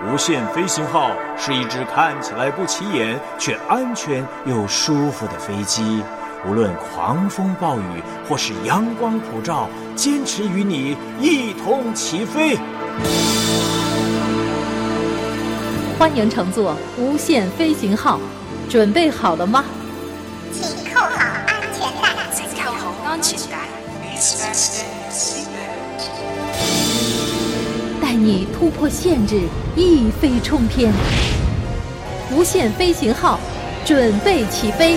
无限飞行号是一只看起来不起眼却安全又舒服的飞机，无论狂风暴雨或是阳光普照，坚持与你一同起飞。 欢迎乘坐无限飞行号，准备好了吗？ 请扣好安全带。 请扣好安全帶。 带你突破限制，一飞冲天。无限飞行号，准备起飞。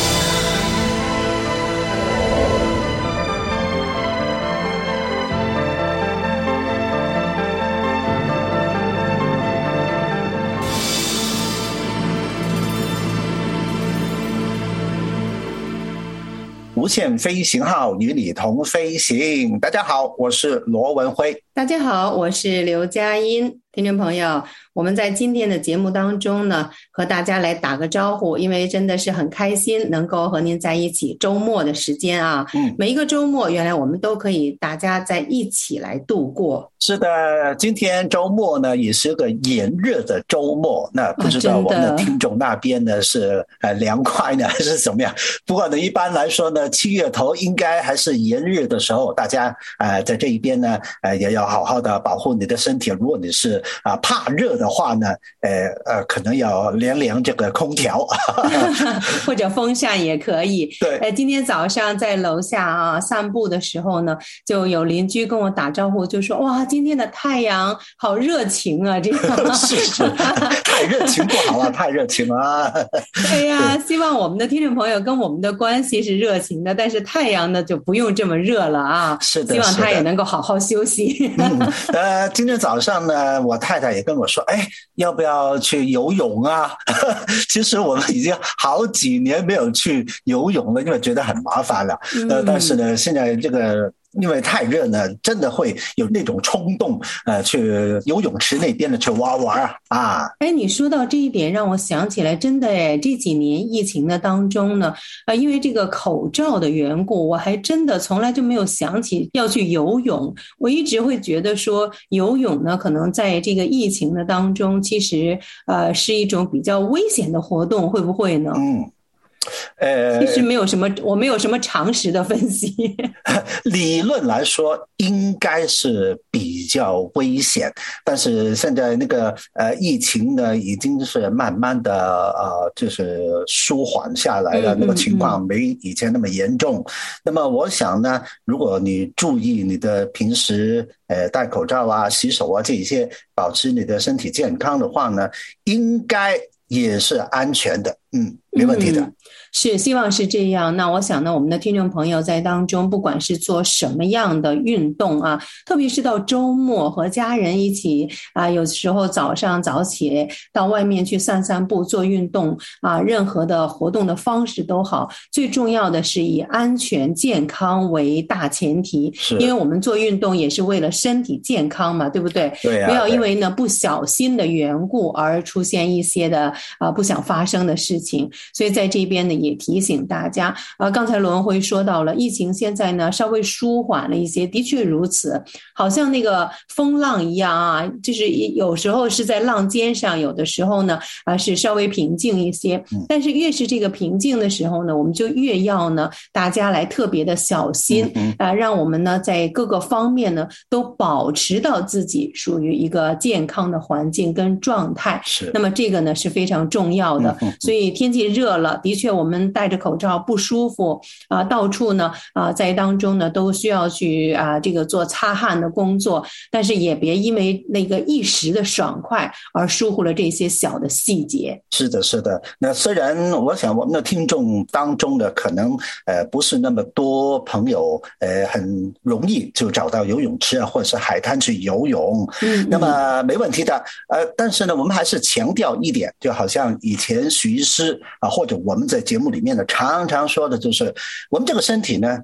无限飞行号与你同飞行。大家好，我是罗文辉。 大家好，我是刘佳音。听众朋友，我们在今天的节目当中呢，和大家来打个招呼，因为真的是很开心能够和您在一起。周末的时间啊，每一个周末原来我们都可以大家在一起来度过。 是的，今天周末呢也是个炎热的周末，那不知道我们的听众那边呢是凉快呢还是怎么样？不过呢一般来说呢7月头应该还是炎热的时候，大家在这一边呢也要好好的保护你的身体。如果你是怕热的话呢可能要凉这个空调或者风扇也可以。 对， 今天早上在楼下散步的时候呢，就有邻居跟我打招呼，就说哇，今天的太阳好热情啊，这样是太热情不好了，太热情了。 对呀，希望我们的听众朋友跟我们的关系是热情的，但是太阳呢就不用这么热了啊。 是的， 希望他也能够好好休息。 今天早上呢，我太太也跟我说，要不要去游泳啊？其实我们已经好几年没有去游泳了，因为觉得很麻烦了。但是呢，现在这个因为太热呢，真的会有那种冲动，去游泳池那边的去玩啊。 你说到这一点，让我想起来，真的这几年疫情的当中呢，因为这个口罩的缘故，我还真的从来就没有想起要去游泳。我一直会觉得说，游泳呢，可能在这个疫情的当中，其实是一种比较危险的活动，会不会呢？其实我没有什么常识的分析。 理论来说应该是比较危险，但是现在那个疫情呢已经是慢慢的就是舒缓下来了，那个情况没以前那么严重。那么我想呢，如果你注意你的平时戴口罩啊、洗手啊这一些，保持你的身体健康的话呢，应该也是安全的，没问题的。 是，希望是这样。那我想呢，我们的听众朋友在当中，不管是做什么样的运动啊，特别是到周末和家人一起有时候早上早起到外面去散散步、做运动任何的活动的方式都好，最重要的是以安全健康为大前提。因为我们做运动也是为了身体健康嘛，对不对？ 对啊， 不要因为呢不小心的缘故而出现一些的不想发生的事情。所以在这边呢也提醒大家刚才罗文辉说到了疫情现在呢稍微舒缓了一些，的确如此，好像那个风浪一样就是有时候是在浪尖上，有的时候呢是稍微平静一些，但是越是这个平静的时候呢，我们就越要呢大家来特别的小心让我们呢在各个方面呢都保持到自己属于一个健康的环境跟状态。那么这个呢是非常重要的。所以天气热了，的确我们戴着口罩不舒服到处呢在当中呢都需要去这个做擦汗的工作，但是也别因为那个一时的爽快而疏忽了这些小的细节。 是的，是的。那虽然我想我们的听众当中的可能不是那么多朋友很容易就找到游泳池或者是海滩去游泳，那么没问题的。但是呢，我们还是强调一点，就好像以前徐医师或者我们在节目里面呢常常说的，就是我们这个身体呢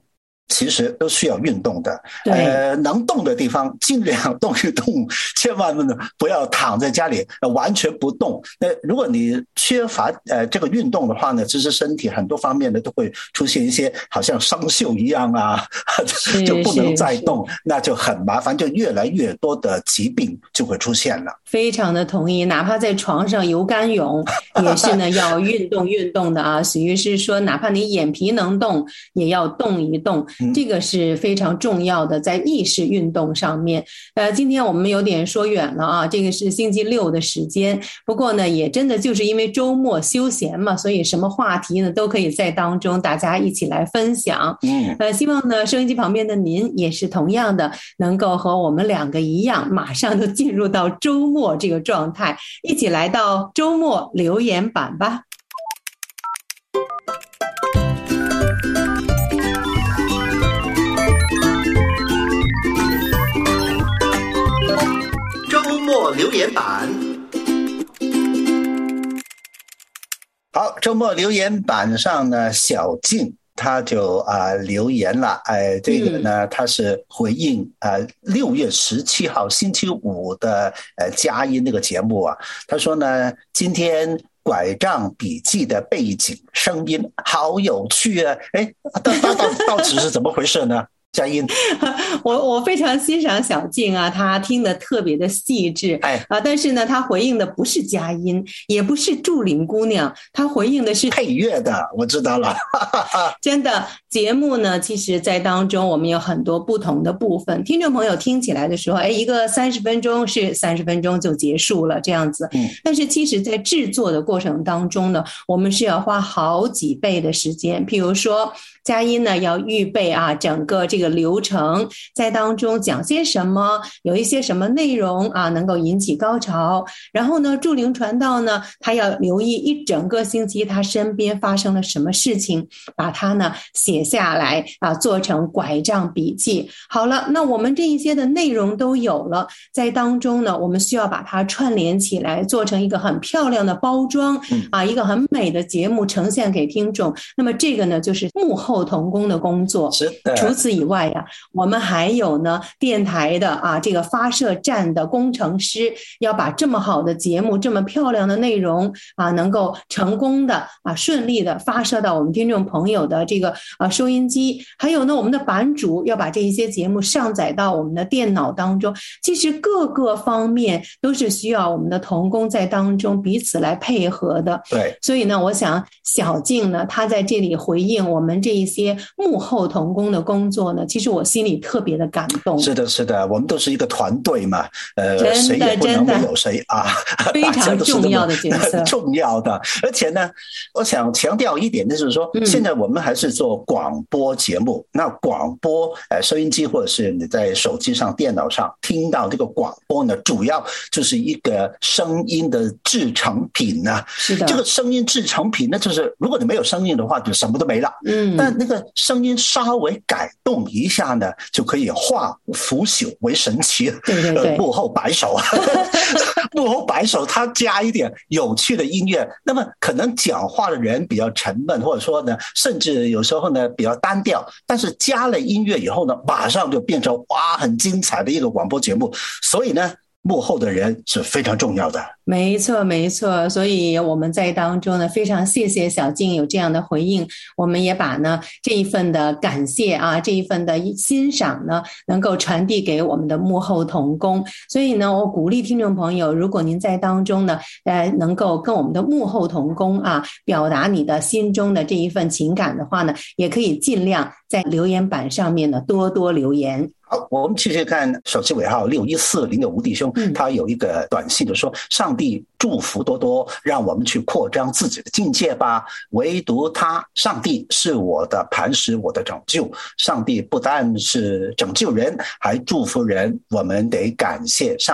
其实都需要运动的，能动的地方尽量动一动，千万不要躺在家里完全不动。那如果你缺乏这个运动的话呢，其实身体很多方面呢都会出现一些好像生锈一样啊，就不能再动，那就很麻烦，就越来越多的疾病就会出现了。 非常的同意，哪怕在床上游干泳也是呢要运动的啊。属于是说哪怕你眼皮能动也要动一动，这个是非常重要的，在意识运动上面。今天我们有点说远了啊，这个是星期六的时间，不过呢也真的就是因为周末休闲嘛，所以什么话题呢都可以在当中大家一起来分享。希望呢收音机旁边的您也是同样的能够和我们两个一样，马上就进入到周末这个状态，一起来到周末留言板吧。 周末留言板。 好，周末留言板上呢，小静他就留言了，这个呢，他是回应6月17号星期五的佳音那个节目啊，他说呢，今天拐杖笔记的背景声音好有趣啊，到底是怎么回事呢？佳音， 我非常欣赏小静啊，她听得特别的细致，但是呢，她回应的不是佳音，也不是祝玲姑娘，她回应的是配乐的，我知道了。 真的，节目呢，其实在当中我们有很多不同的部分，听众朋友听起来的时候，一个30分钟是30分钟就结束了这样子，但是其实在制作的过程当中呢，我们是要花好几倍的时间，譬如说佳音呢要预备整个这个流程，在当中讲些什么，有一些什么内容能够引起高潮，然后呢祝玲传道呢他要留意一整个星期他身边发生了什么事情，把它呢写下来做成拐杖笔记。好了，那我们这一些的内容都有了，在当中呢我们需要把它串联起来，做成一个很漂亮的包装一个很美的节目呈现给听众。那么这个呢就是幕后同工的工作。除此以外我们还有呢电台的这个发射站的工程师，要把这么好的节目，这么漂亮的内容能够成功的顺利的发射到我们听众朋友的这个收音机，还有呢我们的版主要把这一些节目上载到我们的电脑当中，其实各个方面都是需要我们的同工在当中彼此来配合的。 对， 所以呢我想小静呢她在这里回应我们这一些幕后同工的工作呢，其实我心里特别的感动。 是的是的，我们都是一个团队嘛，谁也不能没有谁非常重要的角色， 重要的。而且呢我想强调一点，就是说现在我们还是做广播节目，那广播收音机或者是你在手机上电脑上听到这个广播呢，主要就是一个声音的制成品呢。 是的， 这个声音制成品呢，就是如果你没有声音的话就什么都没了，但那个声音稍微改动一下呢，就可以化腐朽为神奇。 对幕后白手幕后白手他加一点有趣的音乐，那么可能讲话的人比较沉闷，或者说呢甚至有时候呢比较单调，但是加了音乐以后呢，马上就变成很精彩的一个广播节目。所以呢幕后的人是非常重要的。 没错没错，所以我们在当中呢非常谢谢小静有这样的回应，我们也把呢这一份的感谢这一份的欣赏呢能够传递给我们的幕后同工。所以呢我鼓励听众朋友，如果您在当中呢能够跟我们的幕后同工表达你的心中的这一份情感的话呢，也可以尽量在留言板上面呢多多留言。 好，我们继续看手机尾号6140的吴弟兄，他有一个短信就说，上帝祝福多多，让我们去扩张自己的境界吧，唯独他，上帝是我的磐石，我的拯救。上帝不但是拯救人，还祝福人，我们得感谢上帝。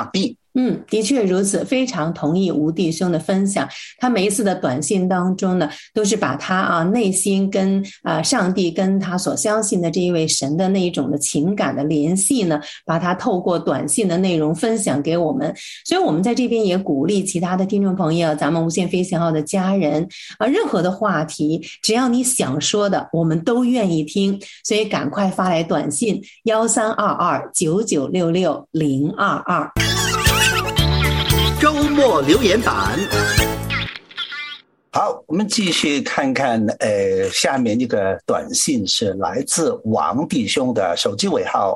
的确如此，非常同意吴弟兄的分享。他每一次的短信当中呢，都是把他内心跟上帝跟他所相信的这一位神的那一种的情感的联系呢，把他透过短信的内容分享给我们。所以我们在这边也鼓励其他的听众朋友，咱们无限飞行号的家人任何的话题，只要你想说的，我们都愿意听。所以赶快发来短信13229966-022。 周末留言板。 好，我们继续看看，下面一个短信是来自王弟兄的，手机尾号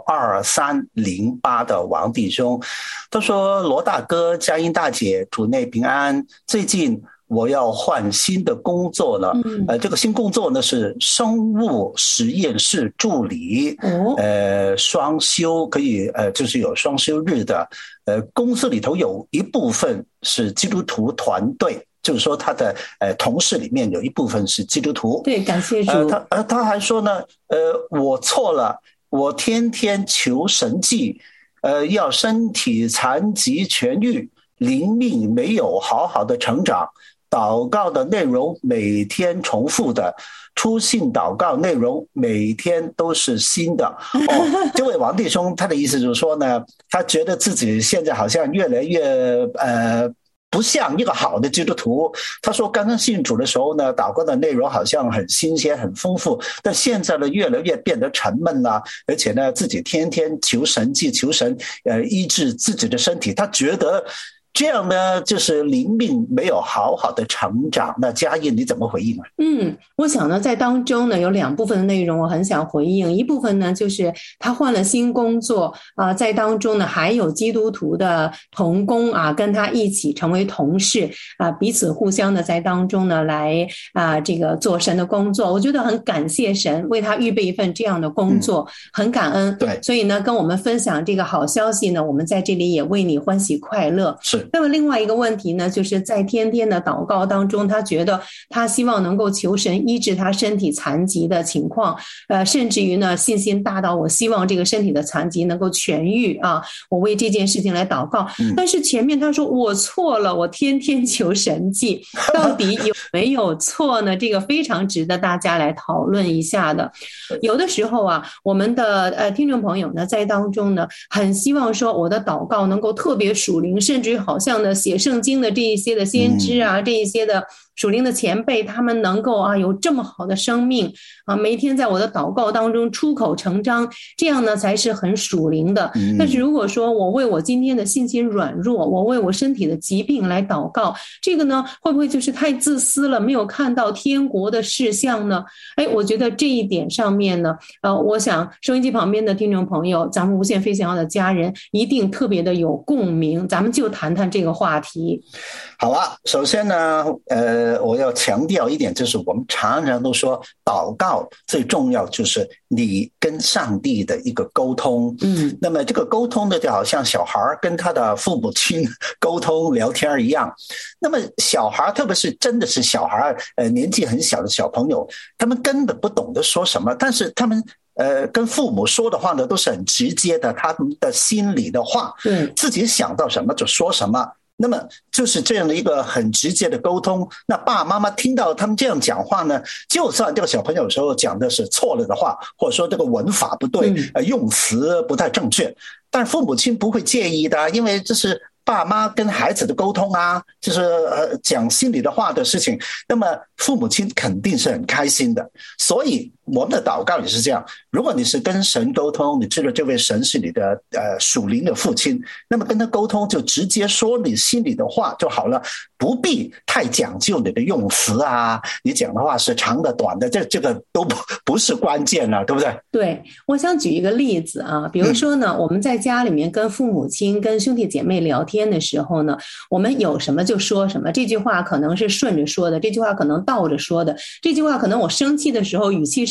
2308的王弟兄，他说：罗大哥、佳音大姐，主内平安。最近我要换新的工作了，这个新工作呢是生物实验室助理，双休，可以就是有双休日的，公司里头有一部分是基督徒团队，就是说他的同事里面有一部分是基督徒。 对，感谢主。 他还说呢，我错了，我天天求神迹，要身体残疾痊愈，灵命没有好好的成长。祷告的内容每天重复的，出信祷告内容每天都是新的。这位王弟兄他的意思就是说呢，他觉得自己现在好像越来越不像一个好的基督徒。他说刚刚信主的时候呢，祷告的内容好像很新鲜很丰富，但现在呢越来越变得沉闷了，而且呢自己天天求神迹，求神医治自己的身体，他觉得这样呢就是灵命没有好好的成长。那佳音你怎么回应啊？ 我想呢在当中呢有两部分的内容我很想回应。一部分呢就是他换了新工作在当中呢还有基督徒的同工跟他一起成为同事彼此互相的在当中呢来这个做神的工作。我觉得很感谢神为他预备一份这样的工作，很感恩。 对， 所以呢跟我们分享这个好消息呢，我们在这里也为你欢喜快乐。 是。 那么另外一个问题呢，就是在天天的祷告当中，他觉得他希望能够求神医治他身体残疾的情况，甚至于呢信心大到我希望这个身体的残疾能够痊愈我为这件事情来祷告。但是前面他说我错了，我天天求神迹，到底有没有错呢？这个非常值得大家来讨论一下的。有的时候我们的听众朋友呢在当中呢很希望说我的祷告能够特别属灵，甚至于好像呢写圣经的这一些的先知这一些的属灵的前辈，他们能够有这么好的生命每一天在我的祷告当中出口成章，这样呢才是很属灵的。但是如果说我为我今天的信心软弱，我为我身体的疾病来祷告，这个呢会不会就是太自私了，没有看到天国的事项呢？我觉得这一点上面呢我想收音机旁边的听众朋友，咱们无限飞行号的家人一定特别的有共鸣，咱们就谈谈这个话题。 好啊，首先呢我要强调一点，就是我们常常都说祷告最重要就是你跟上帝的一个沟通。那么这个沟通呢就好像小孩跟他的父母亲沟通聊天一样。那么小孩，特别是真的是小孩年纪很小的小朋友，他们根本不懂得说什么，但是他们跟父母说的话呢都是很直接的，他们的心里的话，自己想到什么就说什么。那么就是这样的一个很直接的沟通。那爸爸妈妈听到他们这样讲话呢，就算这个小朋友有时候讲的是错了的话，或者说这个文法不对，用词不太正确，但父母亲不会介意的，因为这是爸妈跟孩子的沟通就是讲心里的话的事情，那么父母亲肯定是很开心的。所以我们的祷告也是这样，如果你是跟神沟通，你知道这位神是你的属灵的父亲，那么跟他沟通就直接说你心里的话就好了，不必太讲究你的用词你讲的话是长的短的，这个都不是关键了，对不对？ 对，我想举一个例子比如说呢我们在家里面跟父母亲跟兄弟姐妹聊天的时候呢，我们有什么就说什么，这句话可能是顺着说的，这句话可能倒着说的，这句话可能我生气的时候语气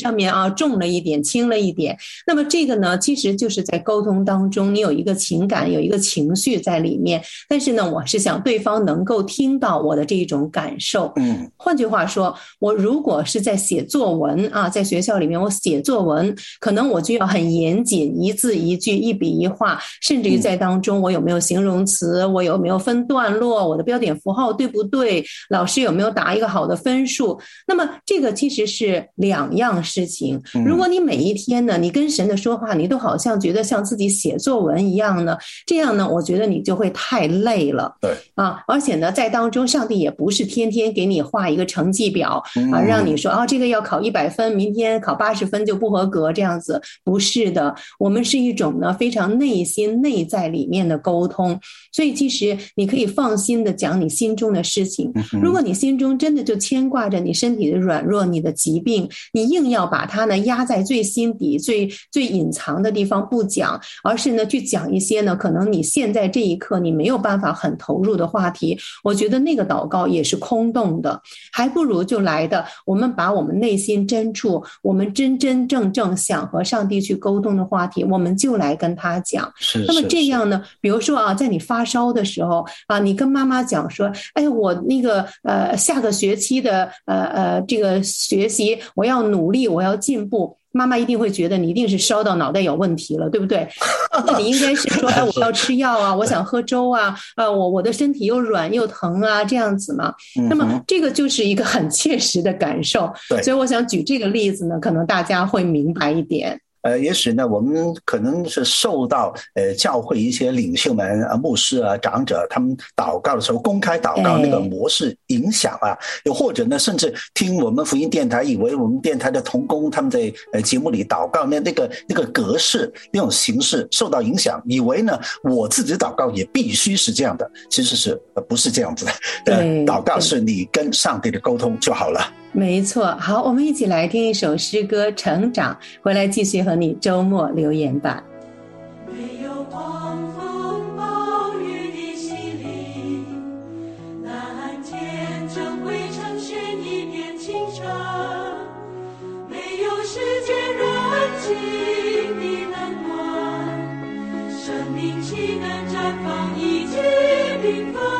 上面啊重了一点轻了一点。那么这个呢其实就是在沟通当中你有一个情感有一个情绪在里面，但是呢我是想对方能够听到我的这种感受。换句话说，我如果是在写作文啊，在学校里面我写作文，可能我就要很严谨，一字一句一笔一画，甚至于在当中我有没有形容词，我有没有分段落，我的标点符号对不对，老师有没有打一个好的分数。那么这个其实是两样事情。如果你每一天呢你跟神的说话你都好像觉得像自己写作文一样呢，这样呢我觉得你就会太累了。 对啊，而且呢在当中上帝也不是天天给你画一个成绩表啊，让你说啊这个要考100分，明天考80分就不合格，这样子不是的。我们是一种呢非常内心内在里面的沟通，所以其实你可以放心的讲你心中的事情。如果你心中真的就牵挂着你身体的软弱你的疾病，你硬要把它呢压在最心底最隐藏的地方不讲，而是呢去讲一些呢可能你现在这一刻你没有办法很投入的话题，我觉得那个祷告也是空洞的。还不如就来的我们把我们内心深处我们真真正正想和上帝去沟通的话题，我们就来跟他讲。那么这样呢比如说啊在你发烧的时候啊，你跟妈妈讲说哎我那个下个学期的这个学习我要努力我要进步，妈妈一定会觉得你一定是烧到脑袋有问题了，对不对？那你应该是说哎我要吃药啊，我想喝粥啊，我的身体又软又疼啊，这样子嘛。那么这个就是一个很切实的感受。所以我想举这个例子呢可能大家会明白一点。 也许呢我们可能是受到教会一些领袖们牧师啊长者他们祷告的时候公开祷告那个模式影响啊，又或者呢甚至听我们福音电台以为我们电台的同工他们在节目里祷告那个格式那种形式受到影响，以为呢我自己祷告也必须是这样的，其实是不是这样子的。祷告是你跟上帝的沟通就好了。 没错。好，我们一起来听一首诗歌《成长》，回来继续和你周末留言吧。 没有狂风暴雨的洗礼，蓝天正会呈现一片清澈，没有世界人情的冷暖，生命岂能绽放一季缤纷，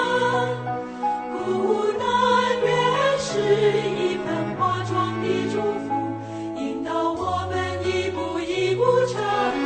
孤单原是一份化妆的祝福，引导我们一步一步成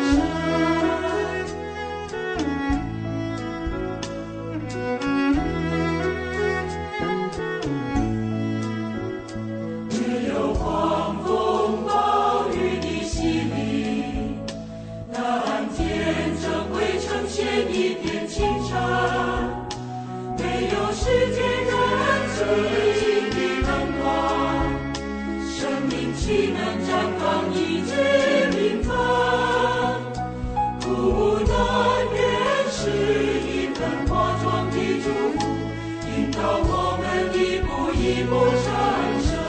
没有狂风暴雨的洗礼，蓝天正会呈现一片清澈，没有世界人情的冷暖，生命岂能绽放一季缤纷，孤单原是一份化妆的祝福，引导我们一步一步成圣。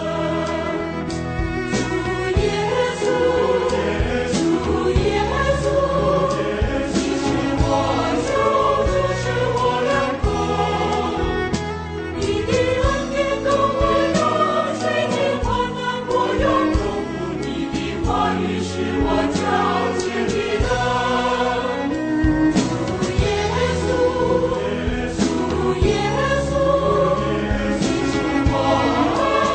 主耶稣，主耶稣，你是我救主，是我良工，你的恩典够我用，水晶患难过永恒，你的话语是我脚前的灯。主耶稣，主耶稣，你是我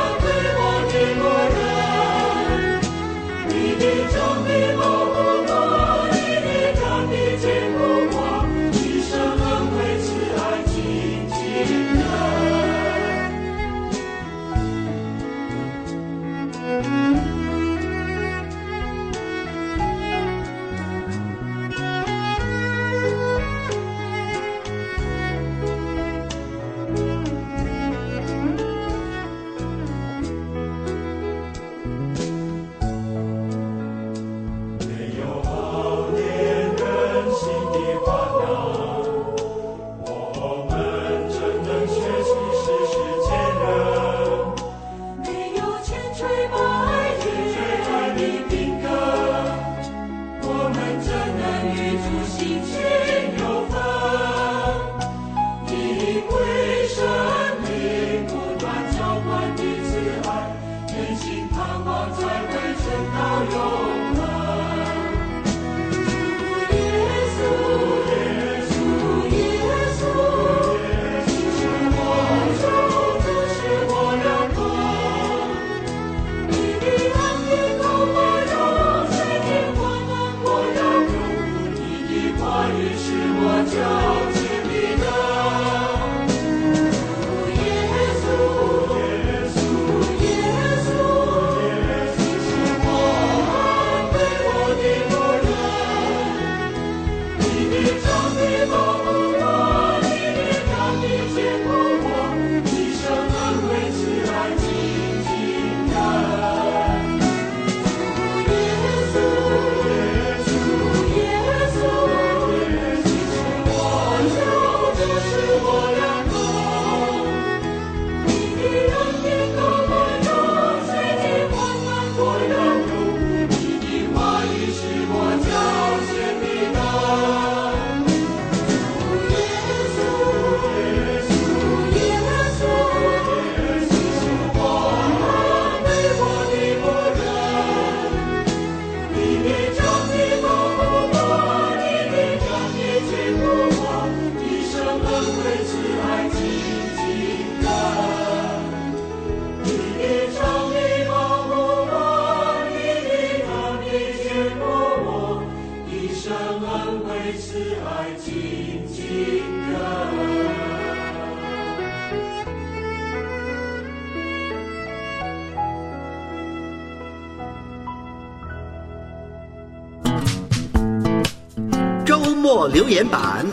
末留言板。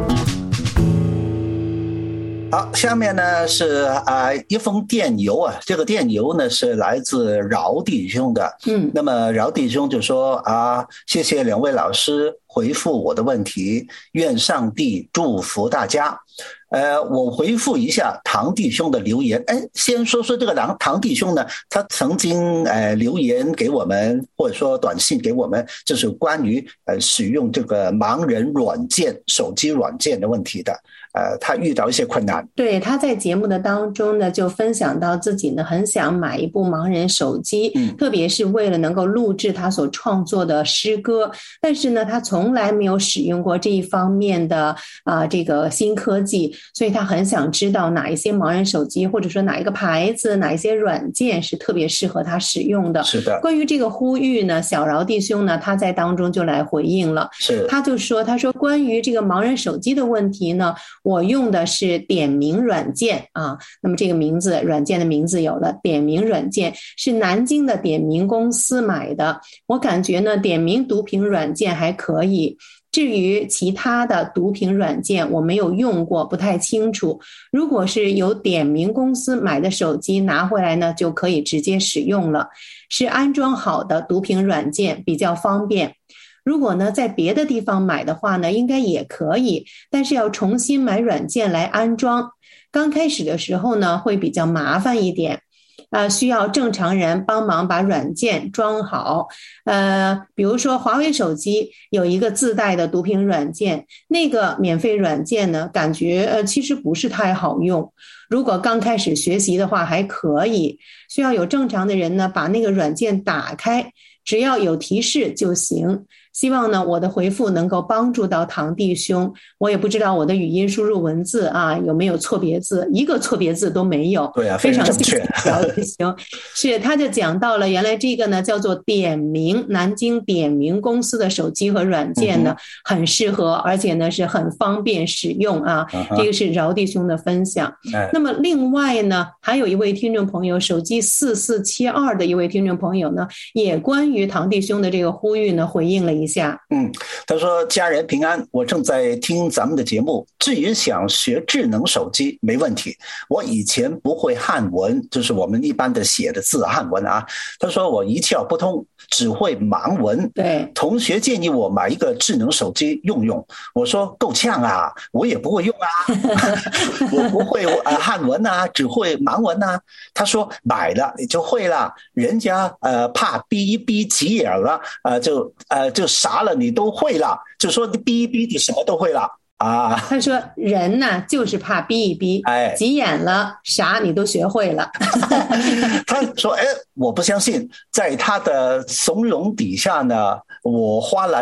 好，下面呢是一封电邮啊，这个电邮呢是来自饶弟兄的。那么饶弟兄就说谢谢两位老师回复我的问题，愿上帝祝福大家。我回复一下唐弟兄的留言。先说说这个唐弟兄呢，他曾经留言给我们，或者说短信给我们，就是关于使用这个盲人软件、手机软件的问题的。他遇到一些困难。 对，他在节目的当中呢，就分享到自己呢很想买一部盲人手机，特别是为了能够录制他所创作的诗歌，但是呢，他从来没有使用过这一方面的这个新科技，所以他很想知道哪一些盲人手机，或者说哪一个牌子、哪一些软件是特别适合他使用的。 是的。 关于这个呼吁呢，小饶弟兄呢，他在当中就来回应了。 是， 他说关于这个盲人手机的问题呢，我用的是点名软件那么这个软件的名字有了，点名软件是南京的点名公司买的。我感觉呢，点名读屏软件还可以，至于其他的读屏软件我没有用过，不太清楚。如果是由点名公司买的手机拿回来呢，就可以直接使用了，是安装好的读屏软件，比较方便。如果呢在别的地方买的话呢，应该也可以，但是要重新买软件来安装。刚开始的时候呢会比较麻烦一点，需要正常人帮忙把软件装好。比如说华为手机有一个自带的读屏软件，那个免费软件呢，感觉其实不是太好用。如果刚开始学习的话还可以，需要有正常的人呢把那个软件打开，只要有提示就行。希望呢我的回复能够帮助到唐弟兄。我也不知道我的语音输入文字有没有错别字，一个错别字都没有。 对非常正确。是，他就讲到了原来这个呢叫做点名，南京点名公司的手机和软件呢很适合，而且呢是很方便使用这个是饶弟兄的分享。那么另外呢还有一位听众朋友，手机4472的一位听众朋友呢，也关于唐弟兄的这个呼吁呢回应了一下。 他说家人平安，我正在听咱们的节目，至于想学智能手机没问题，我以前不会汉文，就是我们一般的写的字汉文他说我一窍不通，只会盲文。 对， 同学建议我买一个智能手机用用，我说够呛我也不会用我不会汉文只会盲文他说买了你就会了，人家怕逼一逼急眼了就啥了你都会了，就说你逼一逼你什么都会了他说人呢就是怕逼一逼，急眼了啥你都学会了。 他说我不相信，在他的怂恿底下呢，我花了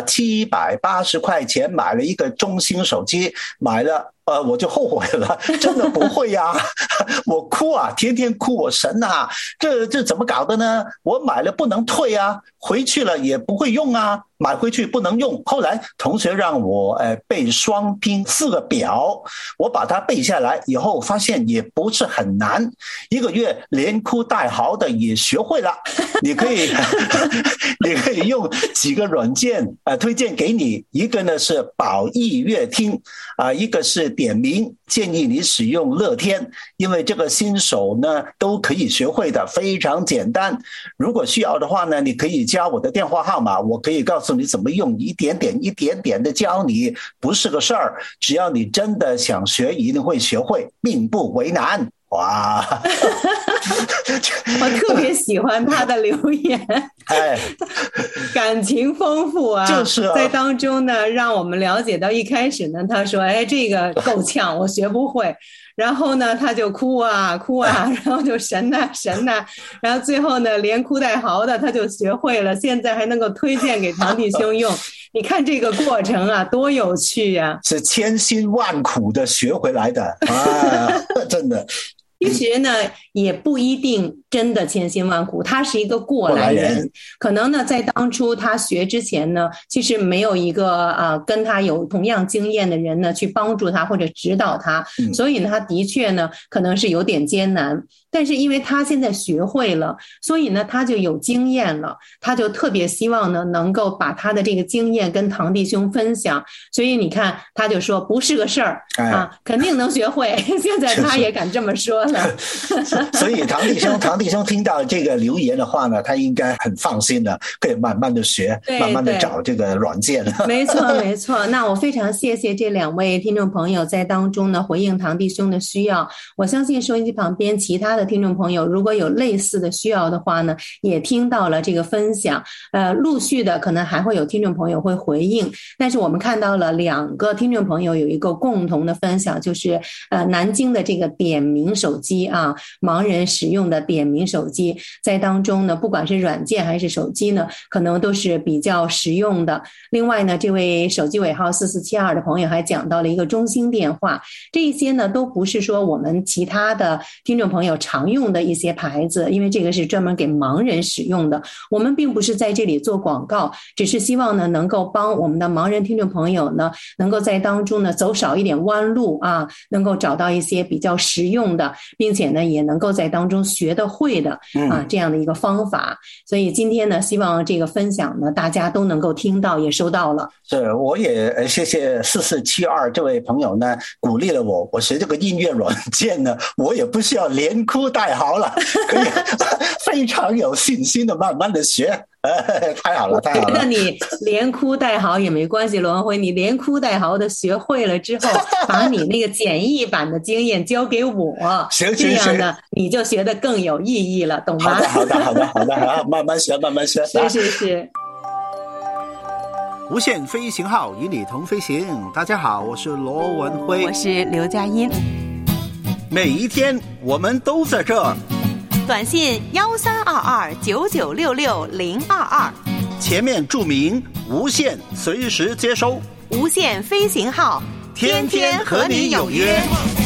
780块钱买了一个中兴手机，买了我就后悔了，真的不会我哭天天哭，我神这怎么搞的呢？我买了不能退回去了也不会用买回去不能用。后来同学让我背双拼4个表，我把它背下来以后发现也不是很难，1个月连哭带嚎的也学会了。你可以用几个软件推荐给你，一个呢是宝益乐听一个是点名，建议你使用乐天，因为这个新手呢都可以学会的，非常简单。如果需要的话呢，你可以加我的电话号码，我可以告诉你怎么用，一点点的教你，不是个事儿。只要你真的想学，一定会学会，并不为难。哇！ 我特别喜欢他的留言，感情丰富就是在当中呢，让我们了解到一开始呢，他说这个够呛，我学不会。然后呢他就哭然后就神呐，然后最后呢连哭带嚎的他就学会了，现在还能够推荐给唐弟兄用。你看这个过程多有趣是千辛万苦的学回来的真的。 其实呢，也不一定真的千辛万苦，他是一个过来人。可能呢，在当初他学之前呢，其实没有一个跟他有同样经验的人呢去帮助他或者指导他，所以呢，他的确呢可能是有点艰难。但是因为他现在学会了，所以呢他就有经验了，他就特别希望呢能够把他的这个经验跟堂弟兄分享。所以你看，他就说不是个事儿肯定能学会。现在他也敢这么说了。 所以堂弟兄听到这个留言的话呢，他应该很放心的，可以慢慢的学，慢慢的找这个软件。 没错没错。那我非常谢谢这2位听众朋友在当中呢回应堂弟兄的需要。我相信收音机旁边其他的听众朋友如果有类似的需要的话呢，也听到了这个分享，陆续的可能还会有听众朋友会回应。但是我们看到了2个听众朋友有一个共同的分享，就是南京的这个点名手机盲人使用的点名手机，在当中呢，不管是软件还是手机呢，可能都是比较实用的。另外呢，这位手机尾号4472的朋友还讲到了一个中兴电话，这些呢都不是说我们其他的听众朋友常用的一些牌子，因为这个是专门给盲人使用的。我们并不是在这里做广告，只是希望呢能够帮我们的盲人听众朋友呢，能够在当中呢走少一点弯路能够找到一些比较实用的，并且呢也能够在当中学得会的这样的一个方法。所以今天呢，希望这个分享呢大家都能够听到，也收到了。 是，我也谢谢4472这位朋友呢鼓励了我。我学这个音乐软件呢，我也不需要连哭带嚎了，可以非常有信心的慢慢的学。太好了太好了。 我觉得你连哭带嚎也没关系，罗文辉，你连哭带嚎的学会了之后，把你那个简易版的经验交给我，这样呢你就学得更有意义了，懂吗？ 好的，慢慢学。 是。 无限飞行号与你同飞行。大家好，我是罗文辉， 我是刘佳音。 每一天我们都在这儿。 短信132299660022， 前面注明无限，随时接收。 无限飞行号，天天和你有约。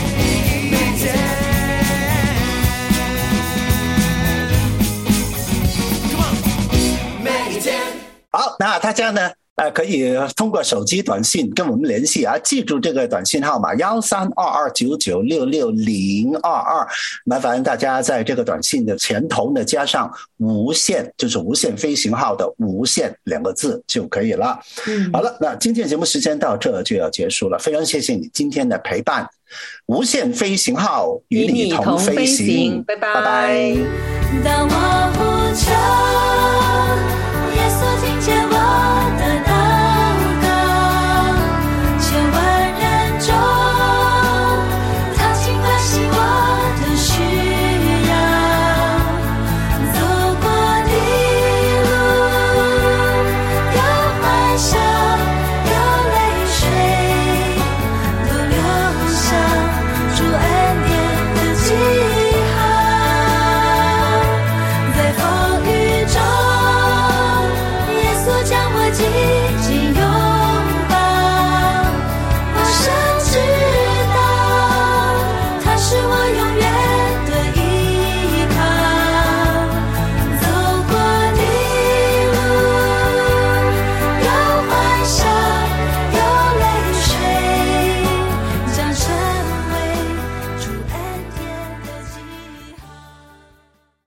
好，那大家呢可以通过手机短信跟我们联系记住这个短信号码132299660022，麻烦大家在这个短信的前头呢加上无限，就是无限飞行号的无限2个字就可以了。好了，那今天节目时间到这就要结束了，非常谢谢你今天的陪伴。无限飞行号与你同飞行， 拜拜。 当我不成